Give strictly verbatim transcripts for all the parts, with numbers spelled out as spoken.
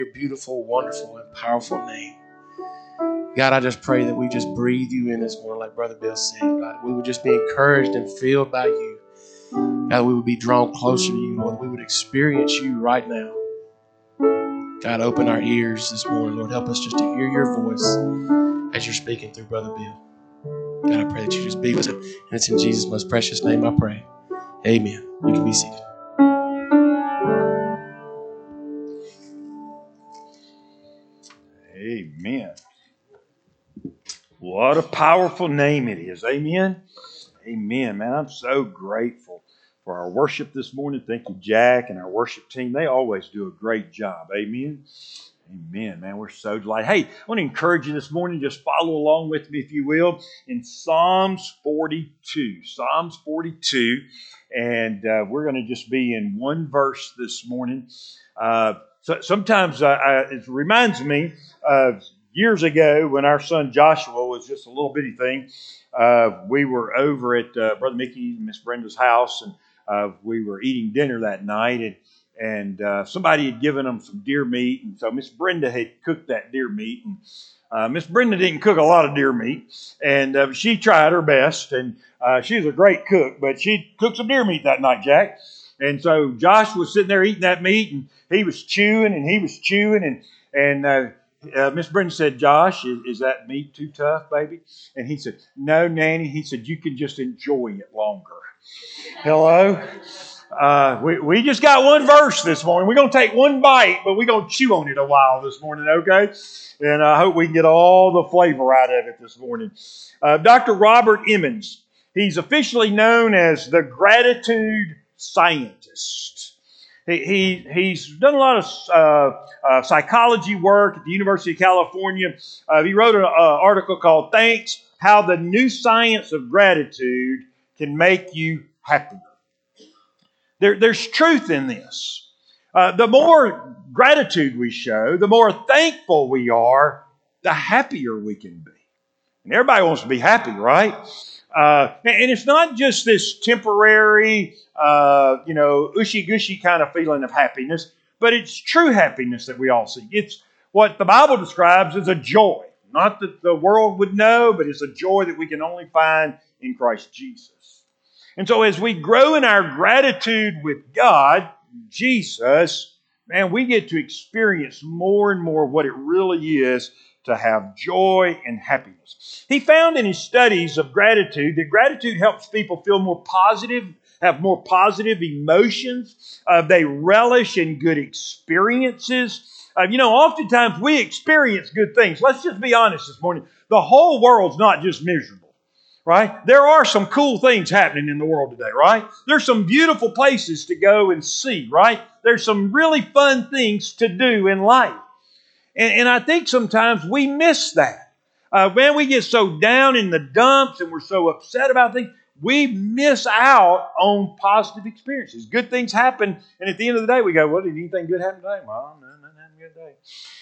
your beautiful, wonderful, and powerful name. God, I just pray that we just breathe you in this morning, like Brother Bill said. God, we would just be encouraged and filled by you. God, we would be drawn closer to you, Lord. We would experience you right now. God, open our ears this morning, Lord. Help us just to hear your voice as you're speaking through Brother Bill. God, I pray that you just be with him. And it's in Jesus' most precious name I pray. Amen. You can be seated. Amen. What a powerful name it is. Amen. Amen, man. I'm so grateful for our worship this morning. Thank you, Jack, and our worship team. They always do a great job. Amen. Amen, man. We're so delighted. Hey, I want to encourage you this morning. Just follow along with me, if you will, in Psalms forty-two. Psalms forty-two. And uh, we're going to just be in one verse this morning. Uh, so, sometimes uh, I, it reminds me of years ago when our son Joshua was just a little bitty thing. Uh, we were over at uh, Brother Mickey and Miss Brenda's house, and uh, we were eating dinner that night, and and uh, somebody had given them some deer meat, and so Miss Brenda had cooked that deer meat, and uh, Miss Brenda didn't cook a lot of deer meat, and uh, she tried her best, and uh, she was a great cook, but she cooked some deer meat that night, Jack. And so Josh was sitting there eating that meat, and he was chewing, and he was chewing, and and uh, uh, Miss Brenda said, "Josh, is, is that meat too tough, baby?" And he said, "No, Nanny." He said, "You can just enjoy it longer." Hello? Uh, we, we just got one verse this morning. We're going to take one bite, but we're going to chew on it a while this morning, okay? And I hope we can get all the flavor out of it this morning. Uh, Doctor Robert Emmons, he's officially known as the gratitude scientist. He, he He's done a lot of uh, uh, psychology work at the University of California. Uh, he wrote an uh, article called "Thanks, How the New Science of Gratitude Can Make You Happier." There, there's truth in this. Uh, the more gratitude we show, the more thankful we are, the happier we can be. And everybody wants to be happy, right? Uh, and it's not just this temporary, uh, you know, ushy-gushy kind of feeling of happiness, but it's true happiness that we all seek. It's what the Bible describes as a joy. Not that the world would know, but it's a joy that we can only find in Christ Jesus. And so as we grow in our gratitude with God, Jesus, man, we get to experience more and more what it really is to have joy and happiness. He found in his studies of gratitude that gratitude helps people feel more positive, have more positive emotions. Uh, they relish in good experiences. Uh, you know, oftentimes we experience good things. Let's just be honest this morning. The whole world's not just miserable. Right? There are some cool things happening in the world today, right? There's some beautiful places to go and see, right? There's some really fun things to do in life. And, and I think sometimes we miss that. Uh, man, we get so down in the dumps and we're so upset about things, we miss out on positive experiences. Good things happen, and at the end of the day, we go, well, did anything good happen today? Well, no, no, no, good day.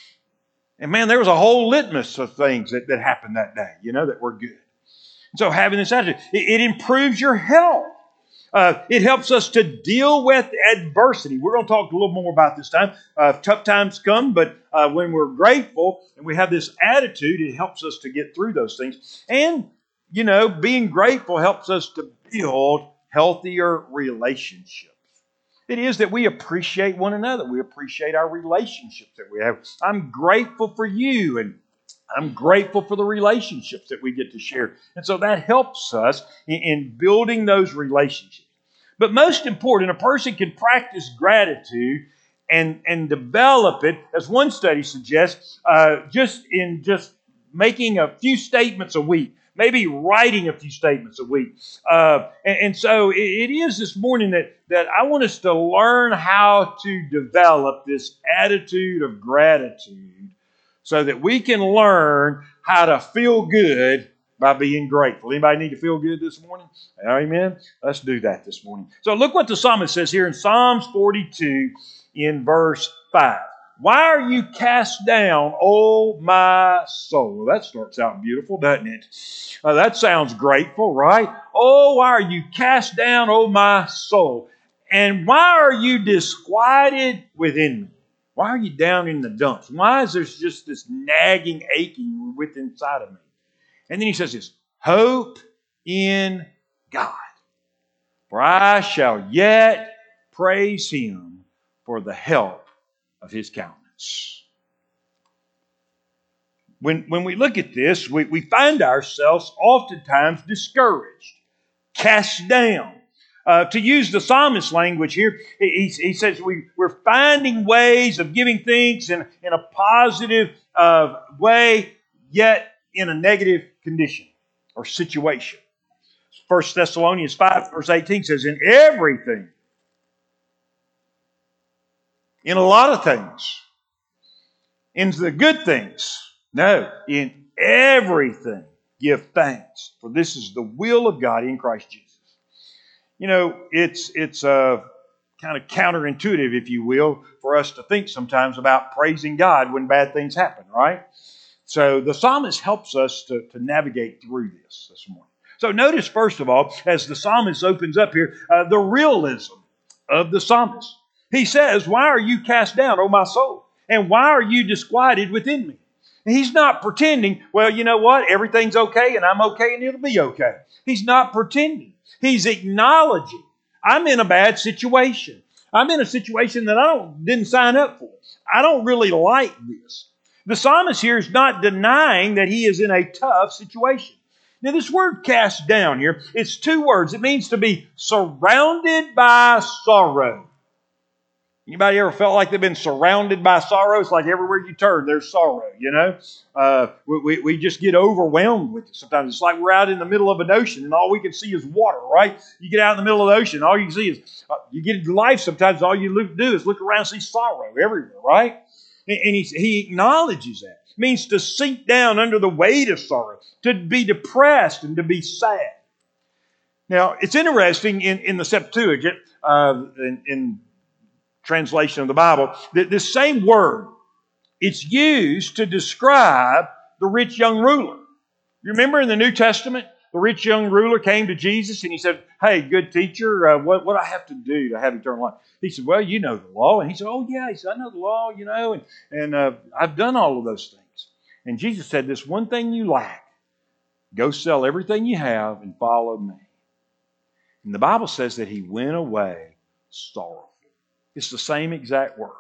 And man, there was a whole litmus of things that, that happened that day, you know, that were good. So having this attitude, it, it improves your health. Uh, it helps us to deal with adversity. We're going to talk a little more about this time. Uh, tough times come, but uh, when we're grateful and we have this attitude, it helps us to get through those things. And, you know, being grateful helps us to build healthier relationships. It is that we appreciate one another. We appreciate our relationships that we have. I'm grateful for you, and I'm grateful for the relationships that we get to share. And so that helps us in, in building those relationships. But most important, a person can practice gratitude and, and develop it, as one study suggests, uh, just in just making a few statements a week, maybe writing a few statements a week. Uh, and, and so it, it is this morning that, that I want us to learn how to develop this attitude of gratitude, so that we can learn how to feel good by being grateful. Anybody need to feel good this morning? Amen? Let's do that this morning. So look what the psalmist says here in Psalms forty-two in verse five. Why are you cast down, O my soul? Well, that starts out beautiful, doesn't it? Uh, that sounds grateful, right? Oh, why are you cast down, O my soul? And why are you disquieted within me? Why are you down in the dumps? Why is there just this nagging, aching within inside of me? And then he says this, hope in God. For I shall yet praise Him for the help of His countenance. When, when we look at this, we, we find ourselves oftentimes discouraged, cast down. Uh, to use the psalmist language here, he, he says we, we're finding ways of giving things in, in a positive uh, way, yet in a negative condition or situation. First Thessalonians five, verse eighteen says, in everything, in a lot of things, in the good things, no, in everything, give thanks, for this is the will of God in Christ Jesus. You know, it's it's uh, kind of counterintuitive, if you will, for us to think sometimes about praising God when bad things happen, right? So the psalmist helps us to, to navigate through this this morning. So notice, first of all, as the psalmist opens up here, uh, the realism of the psalmist. He says, why are you cast down, O my soul? And why are you disquieted within me? And he's not pretending, well, you know what? Everything's okay and I'm okay and it'll be okay. He's not pretending. He's acknowledging, I'm in a bad situation. I'm in a situation that I don't didn't sign up for. I don't really like this. The psalmist here is not denying that he is in a tough situation. Now, this word cast down here, it's two words. It means to be surrounded by sorrow. Anybody ever felt like they've been surrounded by sorrow? It's like everywhere you turn, there's sorrow, you know? Uh, we, we, we just get overwhelmed with it sometimes. It's like we're out in the middle of an ocean and all we can see is water, right? You get out in the middle of the ocean, all you can see is, uh, you get into life sometimes, all you look, do is look around and see sorrow everywhere, right? And, and he, he acknowledges that. It means to sink down under the weight of sorrow, to be depressed and to be sad. Now, it's interesting in, in the Septuagint, uh, in, in translation of the Bible, that this same word, it's used to describe the rich young ruler. You remember in the New Testament, the rich young ruler came to Jesus and he said, hey, good teacher, uh, what, what do I have to do to have eternal life? He said, well, you know the law. And he said, oh, yeah. He said, I know the law, you know, and, and uh, I've done all of those things. And Jesus said, this one thing you lack, go sell everything you have and follow me. And the Bible says that he went away sorrowful. It's the same exact word.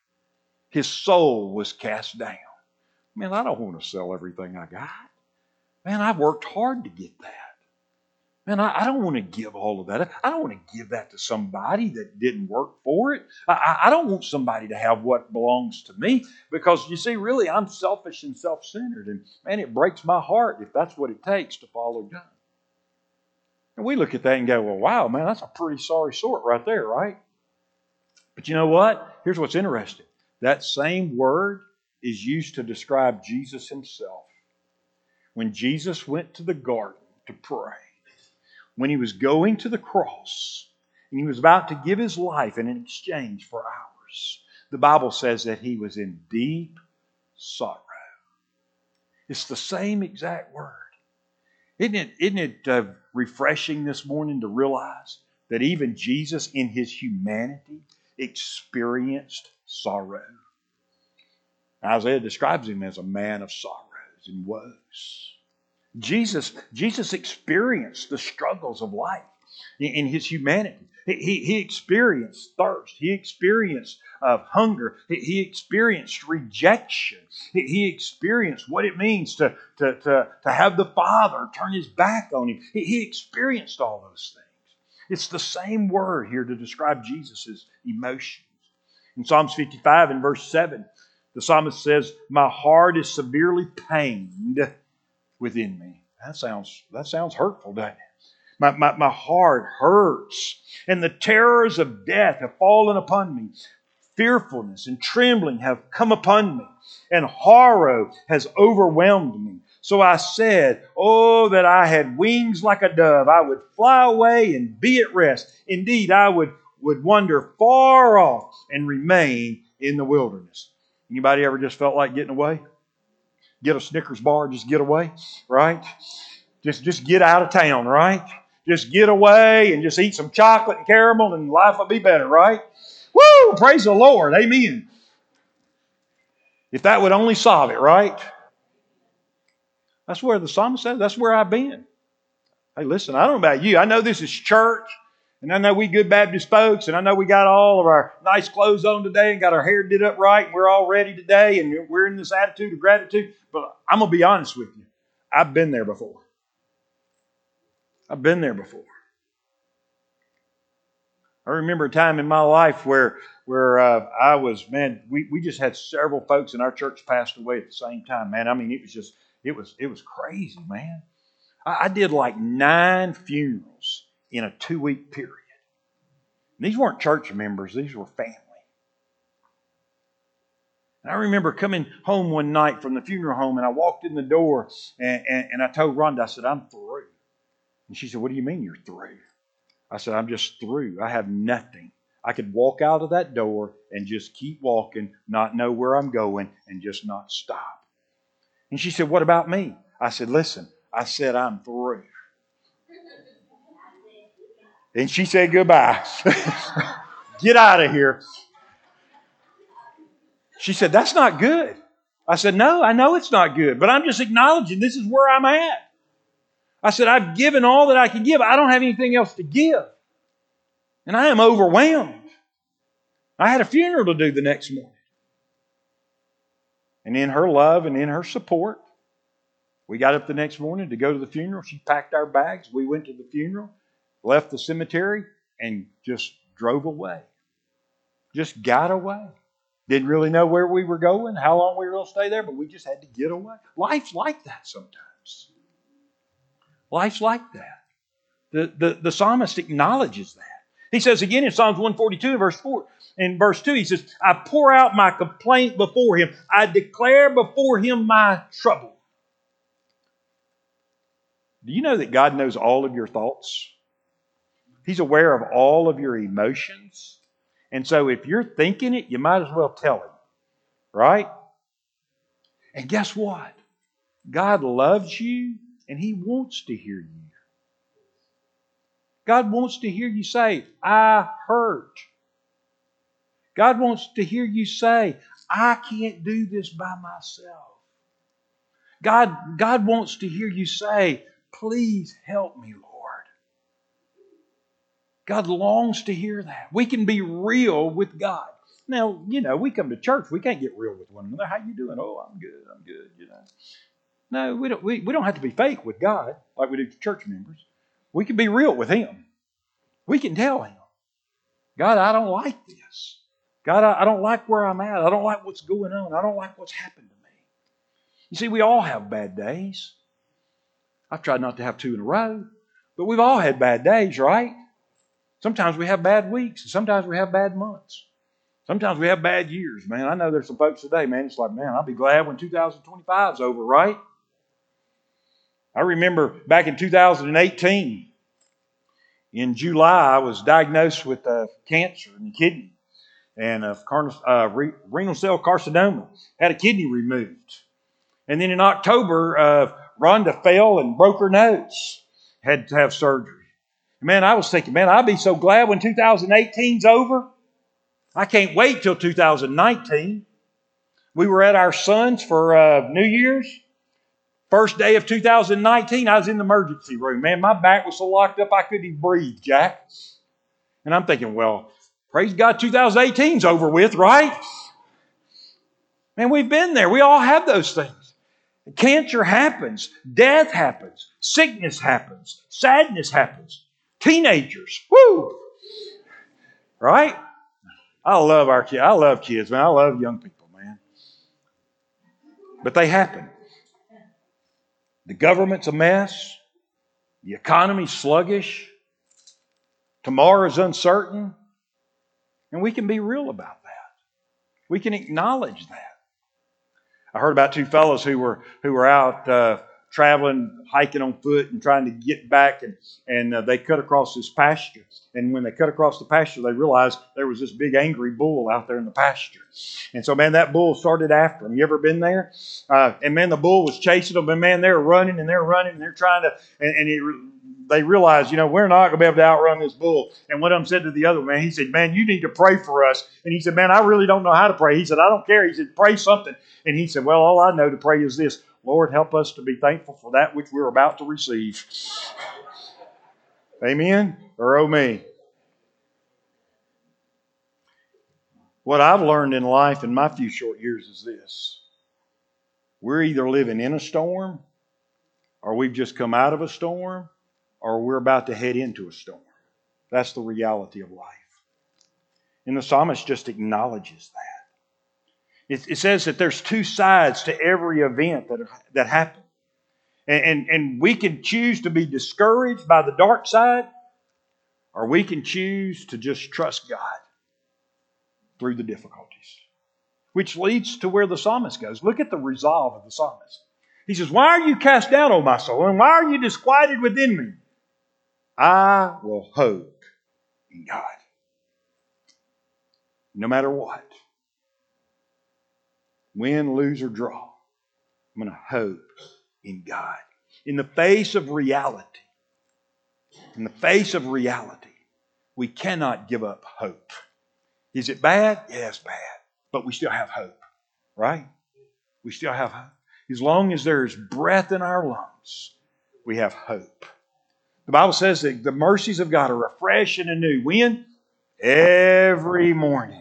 His soul was cast down. Man, I don't want to sell everything I got. Man, I've worked hard to get that. Man, I, I don't want to give all of that. I don't want to give that to somebody that didn't work for it. I, I, I don't want somebody to have what belongs to me because, you see, really, I'm selfish and self-centered. And, man, it breaks my heart if that's what it takes to follow God. And we look at that and go, well, wow, man, that's a pretty sorry sort right there, right? But you know what? Here's what's interesting. That same word is used to describe Jesus himself. When Jesus went to the garden to pray, when he was going to the cross, and he was about to give his life in exchange for ours, the Bible says that he was in deep sorrow. It's the same exact word. Isn't it, isn't it uh, refreshing this morning to realize that even Jesus in his humanity experienced sorrow? Isaiah describes him as a man of sorrows and woes. Jesus, Jesus experienced the struggles of life in, in his humanity. He, he, he experienced thirst. He experienced uh, hunger. He, he experienced rejection. He, he experienced what it means to, to, to, to have the Father turn his back on him. He, he experienced all those things. It's the same word here to describe Jesus' emotions. In Psalms fifty-five and verse seven, the psalmist says, my heart is severely pained within me. That sounds, that sounds hurtful, doesn't it? My, my, my heart hurts, and the terrors of death have fallen upon me. Fearfulness and trembling have come upon me, and horror has overwhelmed me. So I said, oh, that I had wings like a dove. I would fly away and be at rest. Indeed, I would, would wander far off and remain in the wilderness. Anybody ever just felt like getting away? Get a Snickers bar, just get away, right? Just, just get out of town, right? Just get away and just eat some chocolate and caramel and life will be better, right? Woo! Praise the Lord. Amen. If that would only solve it, right? That's where the psalmist says, that's where I've been. Hey, listen, I don't know about you. I know this is church, and I know we good Baptist folks, and I know we got all of our nice clothes on today and got our hair did up right, and we're all ready today, and we're in this attitude of gratitude. But I'm going to be honest with you. I've been there before. I've been there before. I remember a time in my life where where uh, I was, man, we, we just had several folks in our church passed away at the same time, man. I mean, it was just, it was it was crazy, man. I, I did like nine funerals in a two-week period. And these weren't church members, these were family. And I remember coming home one night from the funeral home, and I walked in the door, and, and, and I told Rhonda, I said, I'm through. And she said, what do you mean you're through? I said, I'm just through. I have nothing. I could walk out of that door and just keep walking, not know where I'm going, and just not stop. And she said, what about me? I said, listen, I said I'm through. And she said, goodbye. Get out of here. She said, that's not good. I said, no, I know it's not good, but I'm just acknowledging this is where I'm at. I said, I've given all that I can give. I don't have anything else to give. And I am overwhelmed. I had a funeral to do the next morning. And in her love and in her support, we got up the next morning to go to the funeral. She packed our bags. We went to the funeral, left the cemetery, and just drove away. Just got away. Didn't really know where we were going, how long we were going to stay there, but we just had to get away. Life's like that sometimes. Life's like that. The, the, the psalmist acknowledges that. He says again in Psalms one forty-two, verse four, in verse two, he says, I pour out my complaint before him. I declare before him my trouble. Do you know that God knows all of your thoughts? He's aware of all of your emotions. And so if you're thinking it, you might as well tell him. Right? And guess what? God loves you and He wants to hear you. God wants to hear you say, I hurt. God wants to hear you say, I can't do this by myself. God, God wants to hear you say, please help me, Lord. God longs to hear that. We can be real with God. Now, you know, we come to church, we can't get real with one another. How you doing? Oh, I'm good, I'm good, you know. No, we don't, we, we don't have to be fake with God like we do to church members. We can be real with Him. We can tell Him, God, I don't like this. God, I, I don't like where I'm at. I don't like what's going on. I don't like what's happened to me. You see, we all have bad days. I've tried not to have two in a row, but we've all had bad days, right? Sometimes we have bad weeks, and sometimes we have bad months. Sometimes we have bad years, man. I know there's some folks today, man, it's like, man, I'll be glad when two thousand twenty-five is over, right? I remember back in two thousand eighteen, in July, I was diagnosed with uh, cancer in the kidney and uh, uh, renal cell carcinoma. Had a kidney removed. And then in October, uh, Rhonda fell and broke her nose. Had to have surgery. Man, I was thinking, man, I'll be so glad when two thousand eighteen's over. I can't wait till two thousand nineteen. We were at our son's for uh, New Year's. First day of two thousand nineteen, I was in the emergency room. Man, my back was so locked up I couldn't even breathe, Jack. And I'm thinking, well, praise God, two thousand eighteen's over with, right? Man, we've been there. We all have those things. Cancer happens. Death happens. Sickness happens. Sadness happens. Teenagers. Woo! Right? I love our kids. I love kids, man. I love young people, man. But they happen. The government's a mess. The economy's sluggish. Tomorrow's uncertain. And we can be real about that. We can acknowledge that. I heard about two fellows who were who were out uh, traveling, hiking on foot and trying to get back, and, and uh, they cut across this pasture. And when they cut across the pasture, they realized there was this big angry bull out there in the pasture. And so, man, that bull started after them. You ever been there? Uh, and, man, the bull was chasing them. And, man, they were running and they're running and they're trying to, and, and it, they realized, you know, we're not going to be able to outrun this bull. And one of them said to the other man, he said, man, you need to pray for us. And he said, man, I really don't know how to pray. He said, I don't care. He said, pray something. And he said, well, all I know to pray is this: Lord, help us to be thankful for that which we're about to receive. Amen? Or oh me. What I've learned in life in my few short years is this: we're either living in a storm, or we've just come out of a storm, or we're about to head into a storm. That's the reality of life. And the psalmist just acknowledges that. It, it says that there's two sides to every event that, that happens. And, and, and we can choose to be discouraged by the dark side, or we can choose to just trust God through the difficulties. Which leads to where the psalmist goes. Look at the resolve of the psalmist. He says, why are you cast down, O my soul, and why are you disquieted within me? I will hope in God. No matter what, win, lose, or draw, I'm going to hope in God. In the face of reality, in the face of reality, we cannot give up hope. Is it bad? Yeah, it's bad. But we still have hope, right? We still have hope. As long as there is breath in our lungs, we have hope. The Bible says that the mercies of God are refreshed and anew. When? Every morning.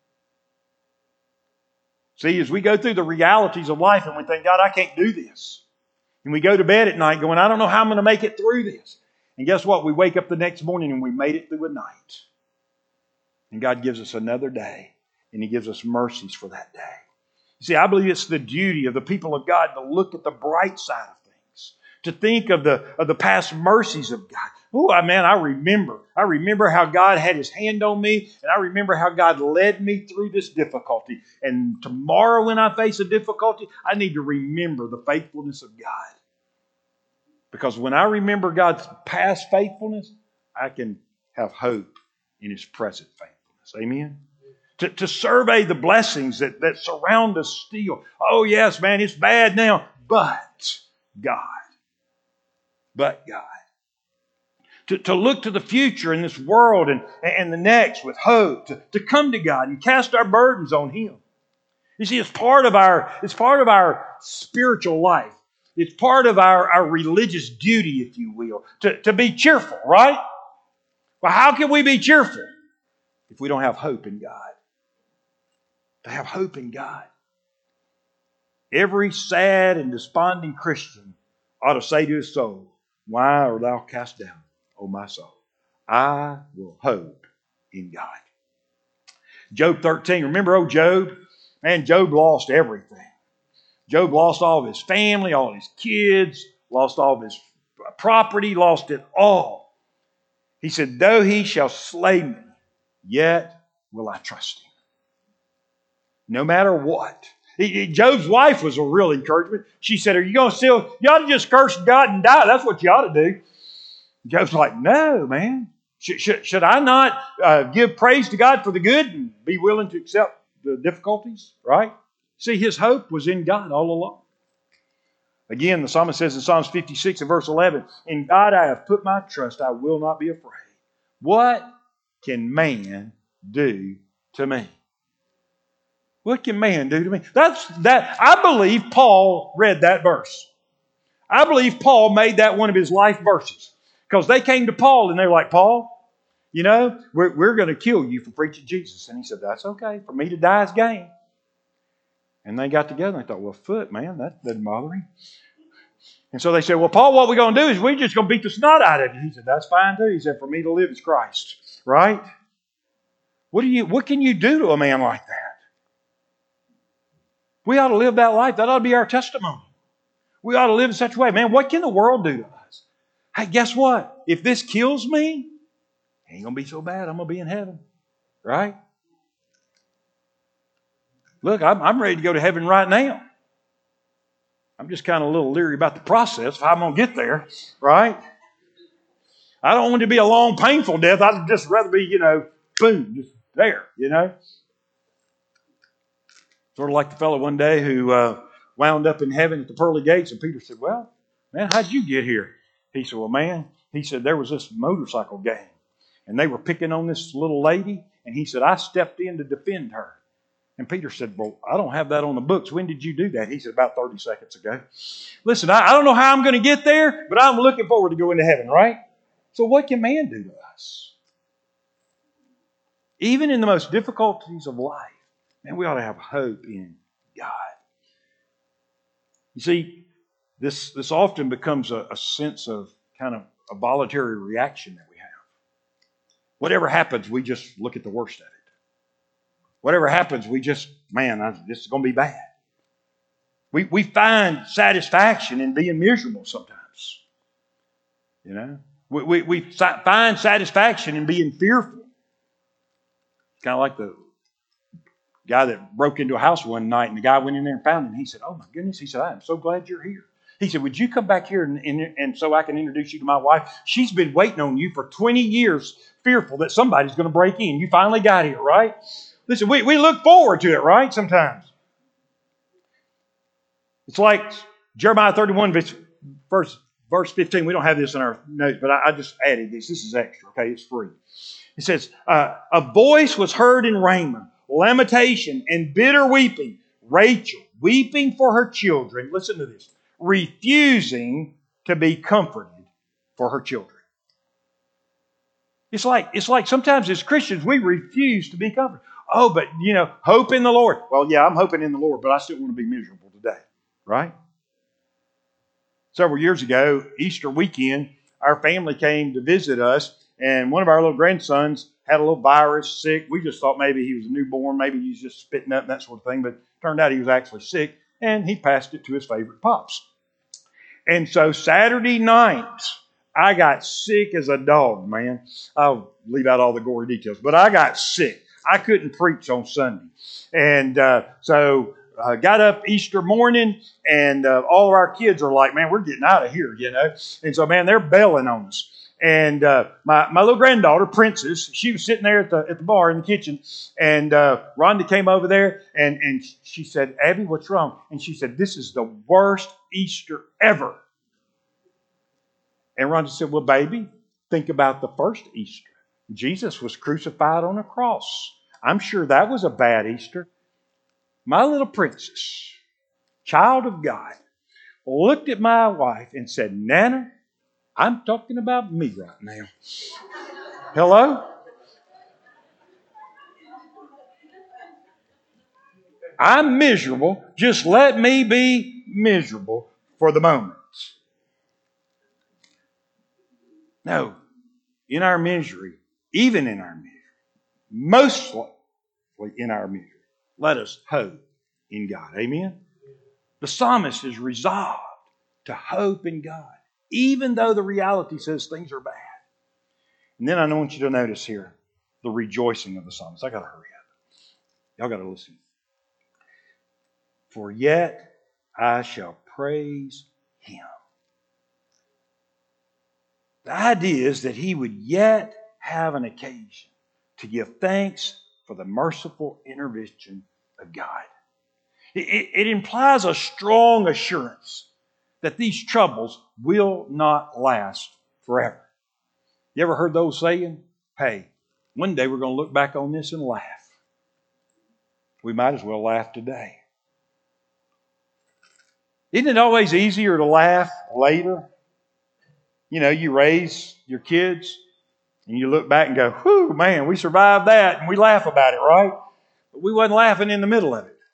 See, as we go through the realities of life and we think, God, I can't do this. And we go to bed at night going, I don't know how I'm going to make it through this. And guess what? We wake up the next morning and we made it through a night. And God gives us another day. And He gives us mercies for that day. You see, I believe it's the duty of the people of God to look at the bright side of things. To think of the, of the past mercies of God. Oh, man, I remember. I remember how God had His hand on me. And I remember how God led me through this difficulty. And tomorrow when I face a difficulty, I need to remember the faithfulness of God. Because when I remember God's past faithfulness, I can have hope in His present faithfulness. Amen? To, to survey the blessings that, that surround us still. Oh, yes, man, it's bad now. But God. But God. To, to look to the future in this world and, and the next with hope. To, to come to God and cast our burdens on Him. You see, it's part of our, it's part of our spiritual life. It's part of our, our religious duty, if you will, to, to be cheerful, right? Well, how can we be cheerful if we don't have hope in God? To have hope in God. Every sad and desponding Christian ought to say to his soul, why art thou cast down, O my soul? I will hope in God. Job thirteen, remember old Job? Man, Job lost everything. Job lost all of his family, all of his kids, lost all of his property, lost it all. He said, though he shall slay me, yet will I trust him. No matter what. Job's wife was a real encouragement. She said, are you going to still, you ought to just curse God and die. That's what you ought to do. Job's like, no, man. Should, should, should I not uh, give praise to God for the good and be willing to accept the difficulties? Right? See, his hope was in God all along. Again, the psalmist says in Psalms fifty-six and verse eleven, in God I have put my trust, I will not be afraid. What can man do to me? What can man do to me? That's that. I believe Paul read that verse. I believe Paul made that one of his life verses. Because they came to Paul and they're like, Paul, you know, we're, we're going to kill you for preaching Jesus. And he said, that's okay. For me to die is gain. And they got together and they thought, well, foot, man, that doesn't bother him. And so they said, well, Paul, what we're going to do is we're just going to beat the snot out of you. He said, that's fine too. He said, for me to live is Christ. Right? What do you? What can you do to a man like that? We ought to live that life. That ought to be our testimony. We ought to live in such a way. Man, what can the world do to us? Hey, guess what? If this kills me, it ain't going to be so bad. I'm going to be in heaven. Right? Look, I'm, I'm ready to go to heaven right now. I'm just kind of a little leery about the process, how I'm going to get there. Right? I don't want it to be a long, painful death. I'd just rather be, you know, boom, just there, you know. Sort of like the fellow one day who uh, wound up in heaven at the pearly gates, and Peter said, well, man, how'd you get here? He said, well, man, he said there was this motorcycle gang, and they were picking on this little lady, and he said, I stepped in to defend her. And Peter said, well, I don't have that on the books. When did you do that? He said, about thirty seconds ago. Listen, I, I don't know how I'm going to get there, but I'm looking forward to going to heaven, right? So what can man do to us? Even in the most difficulties of life, man, we ought to have hope in God. You see, this, this often becomes a, a sense of kind of a voluntary reaction that we have. Whatever happens, we just look at the worst of it. Whatever happens, we just, man, this is going to be bad. We, we find satisfaction in being miserable sometimes. You know? We, we, we find satisfaction in being fearful. Kind of like the guy that broke into a house one night, and the guy went in there and found him. He said, oh my goodness. He said, I am so glad you're here. He said, would you come back here and, and, and so I can introduce you to my wife? She's been waiting on you for twenty years, fearful that somebody's going to break in. You finally got here, right? Listen, we, we look forward to it, right? Sometimes. It's like Jeremiah thirty-one, verse, verse fifteen. We don't have this in our notes, but I, I just added this. This is extra, okay? It's free. It says, uh, a voice was heard in Ramah, lamentation and bitter weeping. Rachel, weeping for her children. Listen to this. Refusing to be comforted for her children. It's like, it's like sometimes as Christians, we refuse to be comforted. Oh, but, you know, hope in the Lord. Well, yeah, I'm hoping in the Lord, but I still want to be miserable today, right? Several years ago, Easter weekend, our family came to visit us, and one of our little grandsons had a little virus, sick. We just thought maybe he was a newborn, maybe he was just spitting up and that sort of thing, but it turned out he was actually sick, and he passed it to his favorite pops. And so Saturday night, I got sick as a dog, man. I'll leave out all the gory details, but I got sick. I couldn't preach on Sunday. And uh, so I uh, got up Easter morning, and uh, all of our kids are like, man, we're getting out of here, you know. And so, man, they're bailing on us. And uh, my, my little granddaughter, Princess, she was sitting there at the at the bar in the kitchen, and uh, Rhonda came over there, and, and she said, Abby, what's wrong? And she said, this is the worst Easter ever. And Rhonda said, well, baby, think about the first Easter. Jesus was crucified on a cross. I'm sure that was a bad Easter. My little Princess, child of God, looked at my wife and said, Nana, I'm talking about me right now. Hello? I'm miserable. Just let me be miserable for the moment. No, in our misery, even in our misery, mostly in our misery, let us hope in God. Amen? The psalmist is resolved to hope in God, even though the reality says things are bad. And then I want you to notice here the rejoicing of the psalmist. I got to hurry up. Y'all got to listen. For yet I shall praise Him. The idea is that he would yet have an occasion to give thanks for the merciful intervention of God. It, it, it implies a strong assurance that these troubles will not last forever. You ever heard those saying? Hey, one day we're going to look back on this and laugh. We might as well laugh today. Isn't it always easier to laugh later? You know, you raise your kids and you look back and go, whew, man, we survived that, and we laugh about it, right? But we wasn't laughing in the middle of it.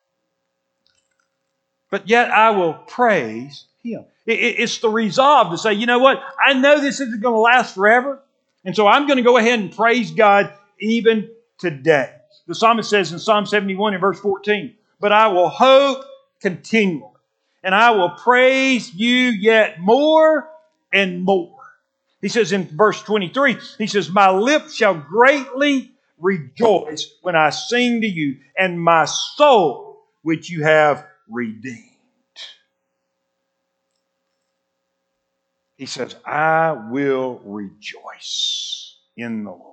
But yet I will praise Him. It, it, it's the resolve to say, you know what? I know this isn't going to last forever, and so I'm going to go ahead and praise God even today. The psalmist says in Psalm seventy-one in verse fourteen, but I will hope continually, and I will praise you yet more and more. He says in verse twenty-three, he says, my lips shall greatly rejoice when I sing to you, and my soul which you have redeemed. He says, I will rejoice in the Lord.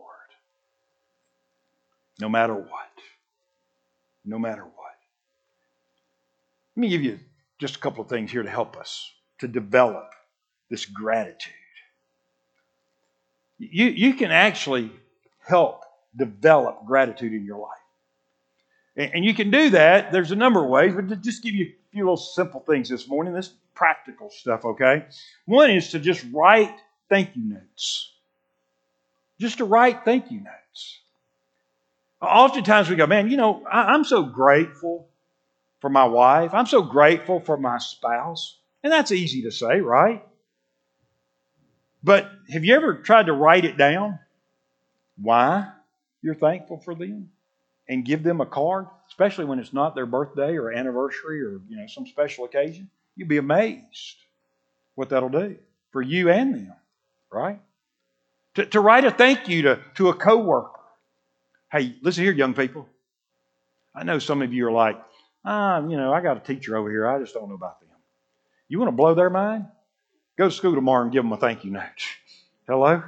No matter what. No matter what. Let me give you just a couple of things here to help us to develop this gratitude. You, you can actually help develop gratitude in your life. And, and you can do that. There's a number of ways, but to just give you a few little simple things this morning. This practical stuff, okay? One is to just write thank you notes. Just to write thank you notes. Oftentimes we go, man, you know, I, I'm so grateful for my wife. I'm so grateful for my spouse. And that's easy to say, right? But have you ever tried to write it down? Why you're thankful for them? And give them a card, especially when it's not their birthday or anniversary or, you know, some special occasion. You'd be amazed what that'll do for you and them, right? To, to write a thank you to, to a coworker. Hey, listen here, young people. I know some of you are like, ah, you know, I got a teacher over here. I just don't know about them. You want to blow their mind? Go to school tomorrow and give them a thank you note. Hello?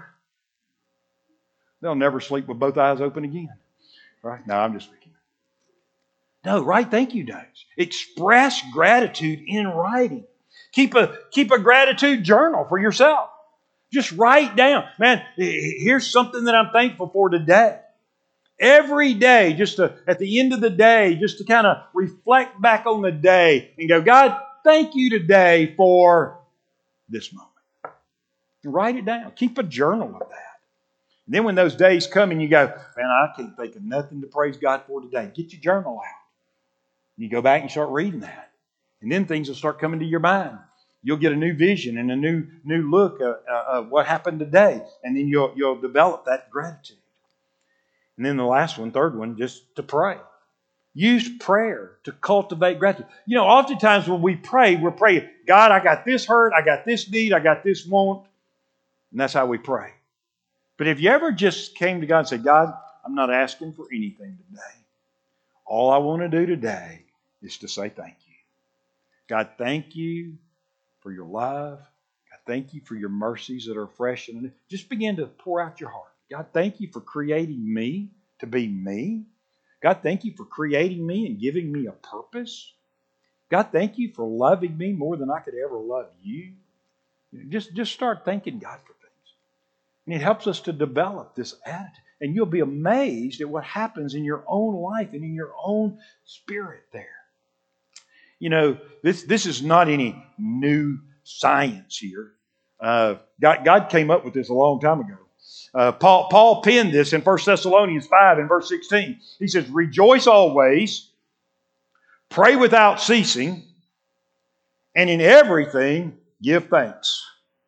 They'll never sleep with both eyes open again. Right? No, I'm just speaking. No, write thank you notes. Express gratitude in writing. Keep a, keep a gratitude journal for yourself. Just write down, man, here's something that I'm thankful for today. Every day, just to, at the end of the day, just to kind of reflect back on the day and go, God, thank you today for this moment. And write it down. Keep a journal of that. And then when those days come and you go, man, I can't think of nothing to praise God for today. Get your journal out. And you go back and start reading that. And then things will start coming to your mind. You'll get a new vision and a new new look at uh, uh, what happened today. And then you'll, you'll develop that gratitude. And then the last one, third one, just to pray. Use prayer to cultivate gratitude. You know, oftentimes when we pray, we're praying, God, I got this hurt, I got this need, I got this want. And that's how we pray. But if you ever just came to God and said, God, I'm not asking for anything today. All I want to do today is to say thank you. God, thank you for your love. God, thank you for your mercies that are fresh. And just begin to pour out your heart. God, thank you for creating me to be me. God, thank you for creating me and giving me a purpose. God, thank you for loving me more than I could ever love you. Just, just start thanking God for things. And it helps us to develop this attitude. And you'll be amazed at what happens in your own life and in your own spirit there. You know, this, this is not any new science here. Uh, God, God came up with this a long time ago. Uh, Paul, Paul penned this in First Thessalonians five and verse sixteen. He says, rejoice always, pray without ceasing, and in everything give thanks.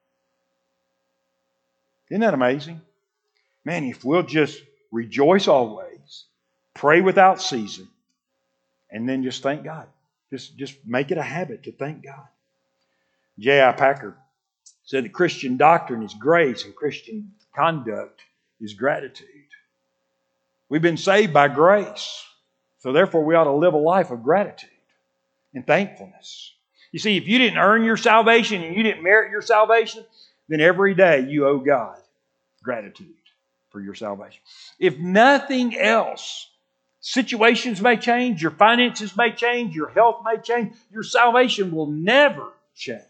Isn't that amazing? Man, if we'll just rejoice always, pray without ceasing, and then just thank God. Just, just make it a habit to thank God. J I Packer said that Christian doctrine is grace and Christian conduct is gratitude. We've been saved by grace, so therefore we ought to live a life of gratitude and thankfulness. You see, if you didn't earn your salvation and you didn't merit your salvation, then every day you owe God gratitude for your salvation. If nothing else, situations may change, your finances may change, your health may change, your salvation will never change.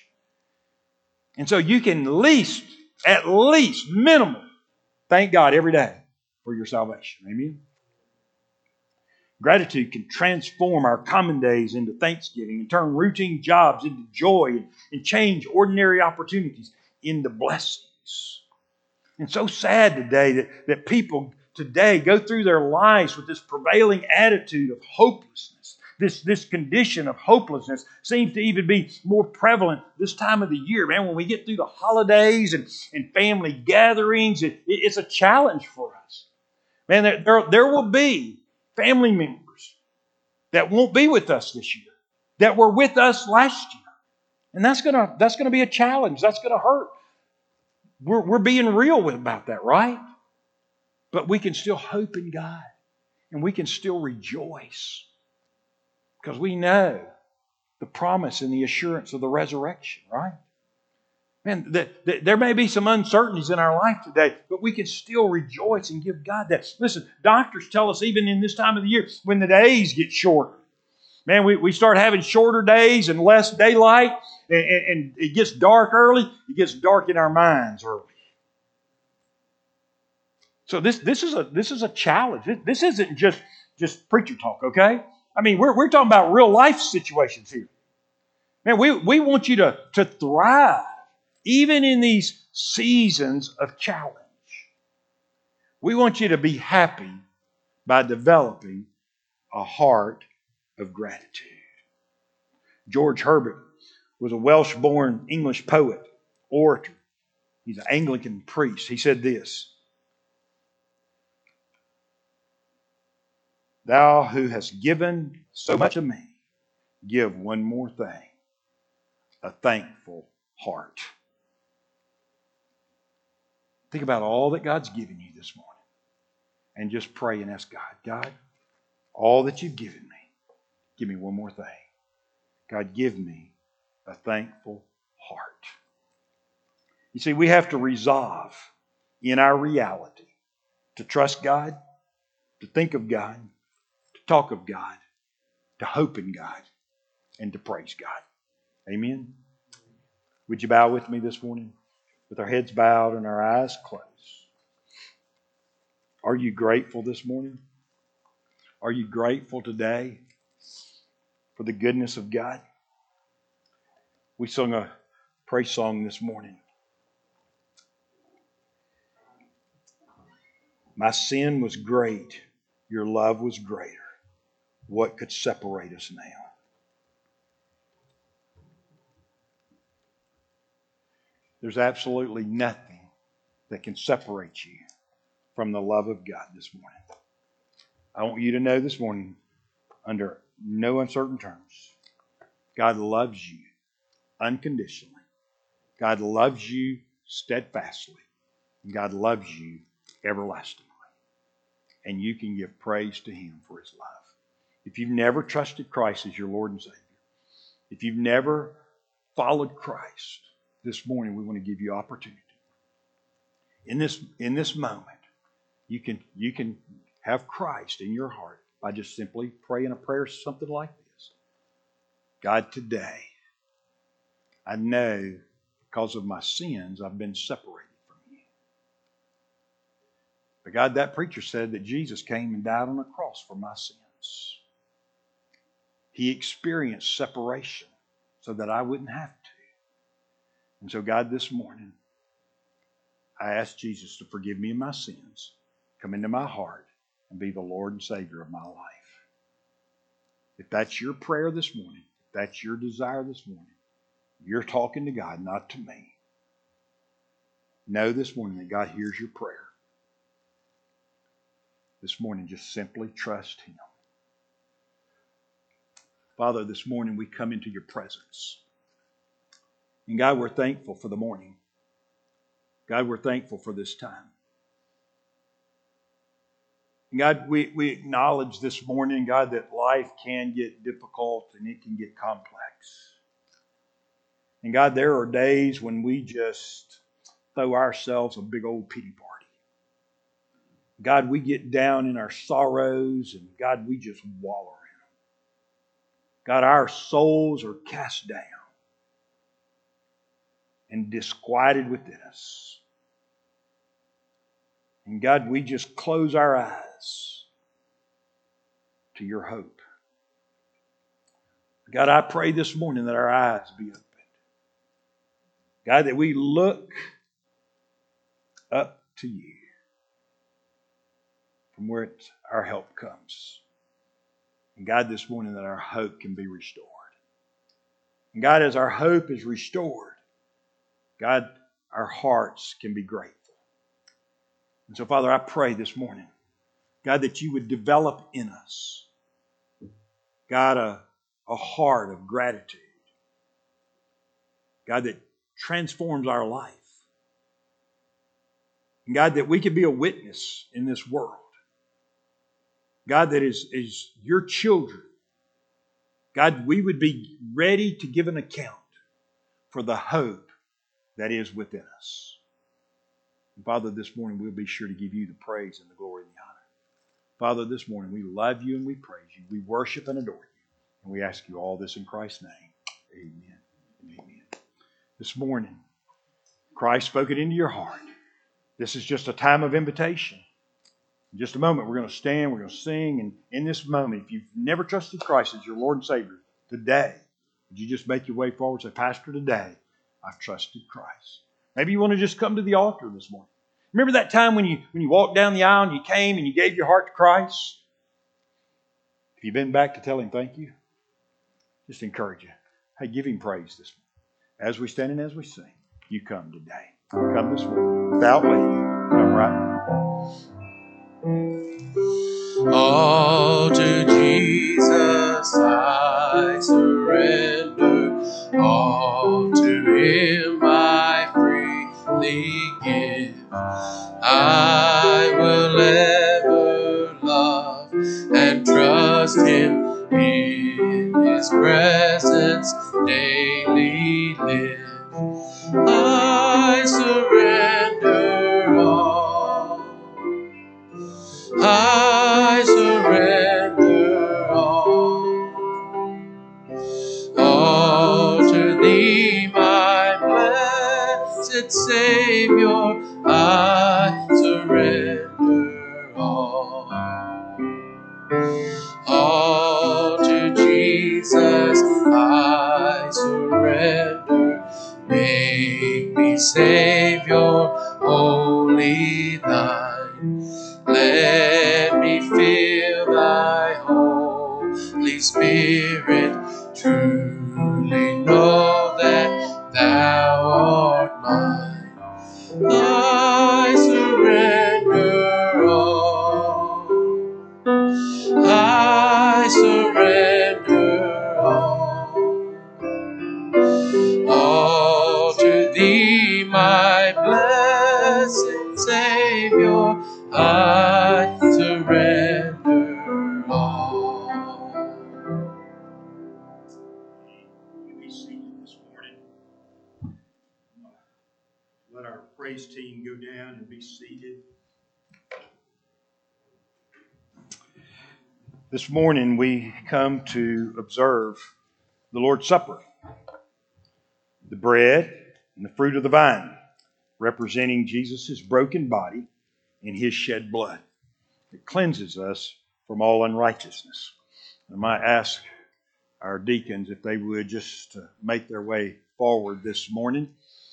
And so you can at least, at least, minimum, thank God every day for your salvation. Amen? Gratitude can transform our common days into thanksgiving and turn routine jobs into joy and change ordinary opportunities into blessings. It's so sad today that, that people today go through their lives with this prevailing attitude of hopelessness. This, this condition of hopelessness seems to even be more prevalent this time of the year. Man, when we get through the holidays and, and family gatherings, it, it, it's a challenge for us. Man, there, there, there will be family members that won't be with us this year, that were with us last year. And that's gonna, that's gonna be a challenge. That's gonna hurt. We're, we're being real with, about that, right? But we can still hope in God. And we can still rejoice. Because we know the promise and the assurance of the resurrection, right? Man, the, the, there may be some uncertainties in our life today, but we can still rejoice and give God that. Listen, doctors tell us even in this time of the year, when the days get shorter, man, we, we start having shorter days and less daylight, and, and, and it gets dark early. It gets dark in our minds early. So this, this is a this is a challenge. This, this isn't just, just preacher talk, okay? I mean, we're, we're talking about real life situations here. Man, we, we want you to, to thrive even in these seasons of challenge. We want you to be happy by developing a heart of gratitude. George Herbert was a Welsh-born English poet, orator. He's an Anglican priest. He said this: "Thou who hast given so much to me, give one more thing, a thankful heart." Think about all that God's given you this morning and just pray and ask God, God, all that you've given me, give me one more thing. God, give me a thankful heart. You see, we have to resolve in our reality to trust God, to think of God, to talk of God, to hope in God, and to praise God. Amen? Would you bow with me this morning with our heads bowed and our eyes closed? Are you grateful this morning? Are you grateful today for the goodness of God? We sung a praise song this morning. My sin was great. Your love was greater. What could separate us now? There's absolutely nothing that can separate you from the love of God this morning. I want you to know this morning, under no uncertain terms, God loves you unconditionally. God loves you steadfastly. God loves you everlastingly. And you can give praise to Him for His love. If you've never trusted Christ as your Lord and Savior, if you've never followed Christ, this morning we want to give you opportunity. In this, in this moment, you can, you can have Christ in your heart by just simply praying a prayer something like this. God, today, I know because of my sins I've been separated from you. But God, that preacher said that Jesus came and died on the cross for my sins. He experienced separation so that I wouldn't have to. And so, God, this morning, I ask Jesus to forgive me of my sins, come into my heart, and be the Lord and Savior of my life. If that's your prayer this morning, if that's your desire this morning, you're talking to God, not to me. Know this morning that God hears your prayer. This morning, just simply trust Him. Father, this morning we come into your presence. And God, we're thankful for the morning. God, we're thankful for this time. And God, we, we acknowledge this morning, God, that life can get difficult and it can get complex. And God, there are days when we just throw ourselves a big old pity party. God, we get down in our sorrows and God, we just wallow in them. God, our souls are cast down and disquieted within us. And God, we just close our eyes to your hope. God, I pray this morning that our eyes be opened. God, that we look up to you from where it's, our help comes. And God, this morning that our hope can be restored. And God, as our hope is restored, God, our hearts can be grateful. And so, Father, I pray this morning, God, that you would develop in us, God, a, a heart of gratitude. God, that transforms our life. And God, that we could be a witness in this world. God, that is, is your children. God, we would be ready to give an account for the hope that is within us. And Father, this morning we'll be sure to give you the praise and the glory and the honor. Father, this morning we love you and we praise you. We worship and adore you. And we ask you all this in Christ's name. Amen and amen. This morning, Christ spoke it into your heart. This is just a time of invitation. In just a moment, we're going to stand, we're going to sing, and in this moment, if you've never trusted Christ as your Lord and Savior, today, would you just make your way forward and say, Pastor, today, I've trusted Christ. Maybe you want to just come to the altar this morning. Remember that time when you when you walked down the aisle and you came and you gave your heart to Christ? Have you been back to tell Him thank you? Just encourage you. Hey, give Him praise this morning. As we stand and as we sing, you come today. Come this morning without waiting. Come right now. All to Jesus I surrender. All to Him I freely give. I will ever love and trust Him, in His presence daily live. I surrender all. I surrender all. All to Thee, my blessed Savior, I surrender all. All to Jesus I surrender. Make me Savior, wholly Thine. Let me feel Thy Holy Spirit. Truly know that Thou art mine. I surrender all. I surrender all. All to Thee, my blessed Savior, I surrender all. Be seated this morning. Let our praise team go down and be seated. This morning we come to observe the Lord's Supper. The bread and the fruit of the vine, representing Jesus' broken body and His shed blood. It cleanses us from all unrighteousness. I might ask our deacons if they would just uh, make their way forward this morning.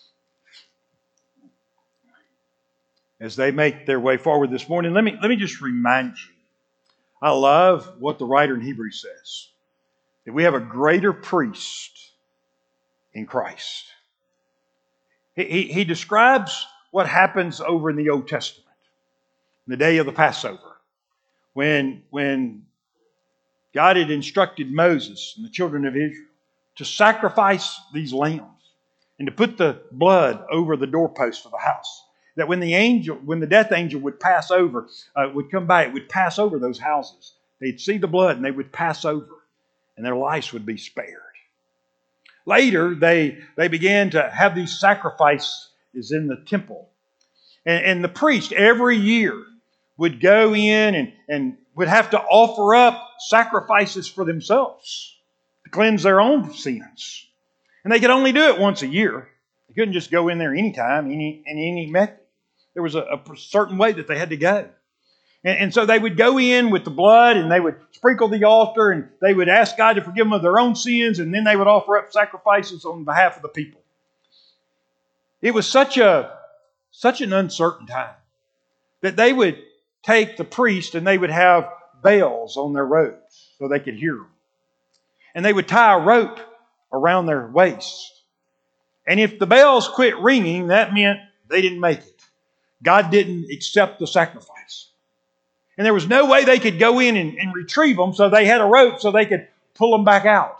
As they make their way forward this morning, let me, let me just remind you, I love what the writer in Hebrews says, that we have a greater priest in Christ. He, he, he describes what happens over in the Old Testament, the day of the Passover, when, when God had instructed Moses and the children of Israel to sacrifice these lambs and to put the blood over the doorpost of the house. That when the angel, when the death angel would pass over, uh, would come by, it would pass over those houses. They'd see the blood and they would pass over, and their lives would be spared. Later, they, they began to have these sacrifices in the temple. And, and the priest every year would go in and, and would have to offer up sacrifices for themselves to cleanse their own sins. And they could only do it once a year. They couldn't just go in there anytime, any, in any method. There was a, a certain way that they had to go. And, and so they would go in with the blood and they would sprinkle the altar and they would ask God to forgive them of their own sins, and then they would offer up sacrifices on behalf of the people. It was such a such an uncertain time that they would take the priest and they would have bells on their robes so they could hear them. And they would tie a rope around their waist. And if the bells quit ringing, that meant they didn't make it. God didn't accept the sacrifice. And there was no way they could go in and, and retrieve them, so they had a rope so they could pull them back out.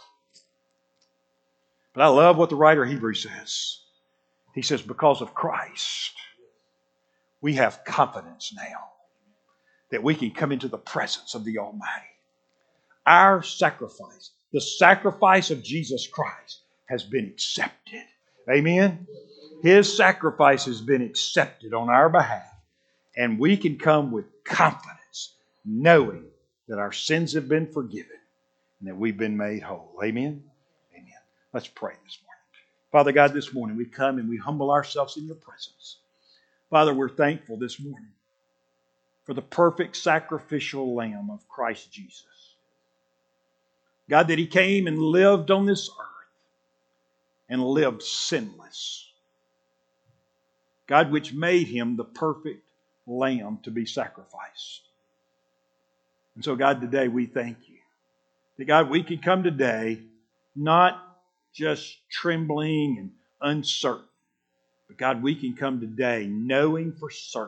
But I love what the writer of Hebrews says. He says, because of Christ, we have confidence now that we can come into the presence of the Almighty. Our sacrifice, the sacrifice of Jesus Christ, has been accepted. Amen? His sacrifice has been accepted on our behalf, and we can come with confidence, knowing that our sins have been forgiven and that we've been made whole. Amen? Amen. Let's pray this morning. Father God, this morning we come and we humble ourselves in your presence. Father, we're thankful this morning for the perfect sacrificial lamb of Christ Jesus. God, that He came and lived on this earth and lived sinless. God, which made Him the perfect lamb to be sacrificed. And so, God, today we thank You that, God, we can come today not just trembling and uncertain, but, God, we can come today knowing for certain,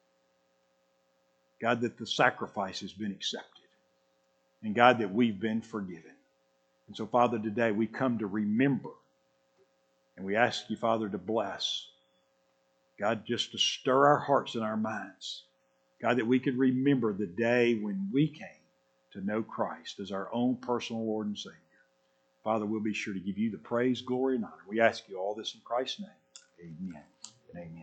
God, that the sacrifice has been accepted. And, God, that we've been forgiven. And so, Father, today we come to remember. And we ask You, Father, to bless. God, just to stir our hearts and our minds. God, that we could remember the day when we came to know Christ as our own personal Lord and Savior. Father, we'll be sure to give You the praise, glory, and honor. We ask You all this in Christ's name. Amen and amen.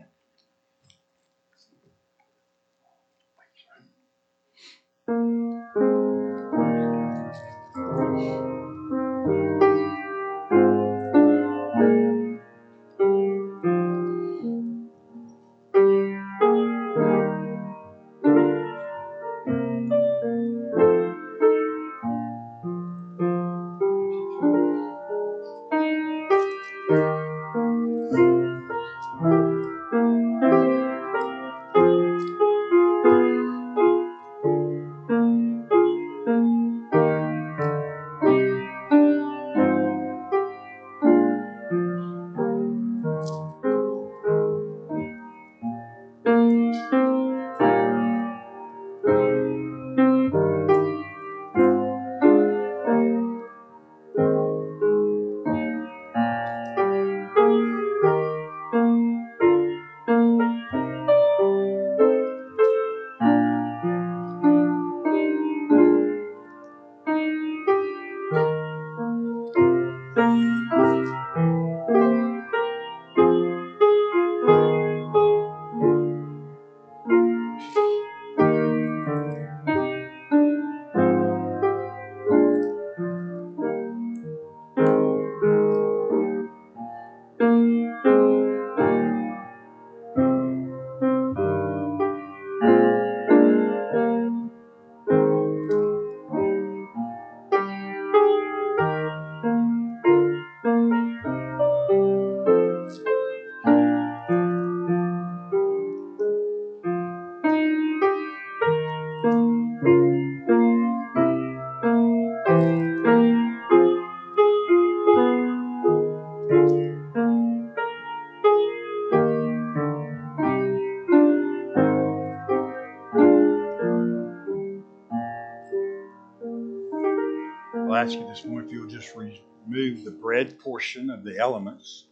I'll ask you this morning if you'll just remove the bread portion of the elements.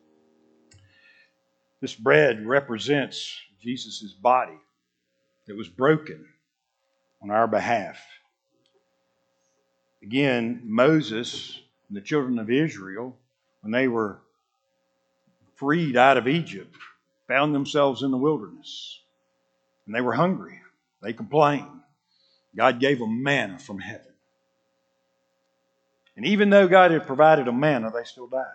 This bread represents Jesus' body that was broken on our behalf. Again, Moses and the children of Israel, when they were freed out of Egypt, found themselves in the wilderness. And they were hungry. They complained. God gave them manna from heaven. And even though God had provided them manna, they still died.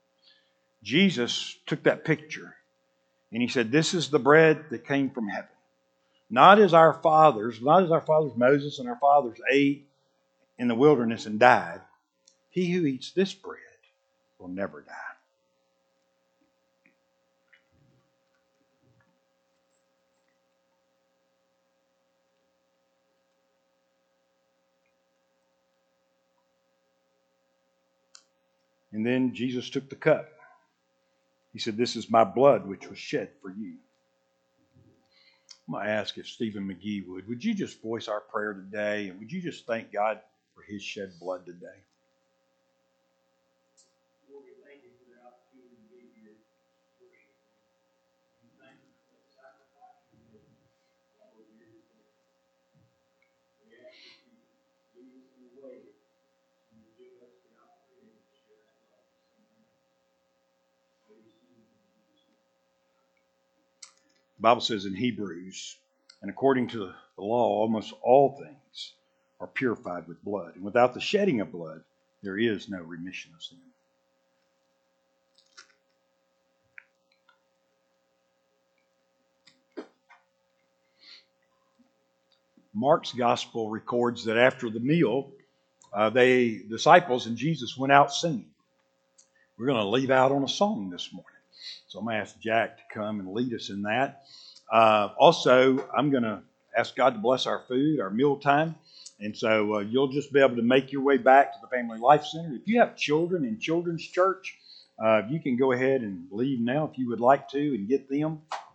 Jesus took that picture and He said, this is the bread that came from heaven. Not as our fathers, not as our fathers Moses and our fathers ate in the wilderness and died. He who eats this bread will never die. And then Jesus took the cup. He said, this is my blood which was shed for you. I'm going to ask if Stephen McGee would. Would you just voice our prayer today? And would you just thank God for His shed blood today? Lord, we thank You for the opportunity to be here. We thank You for the sacrifice You made all those years ago. We ask that You lead us in the way and You give us the opportunity to share that love with someone else. We receive it in Jesus' name. The Bible says in Hebrews, and according to the law, almost all things are purified with blood. And without the shedding of blood, there is no remission of sin. Mark's gospel records that after the meal, uh, they disciples and Jesus went out singing. We're going to leave out on a song this morning. So I'm going to ask Jack to come and lead us in that. Uh, also, I'm going to ask God to bless our food, our meal time. And so uh, you'll just be able to make your way back to the Family Life Center. If you have children in Children's Church, uh, you can go ahead and leave now if you would like to and get them.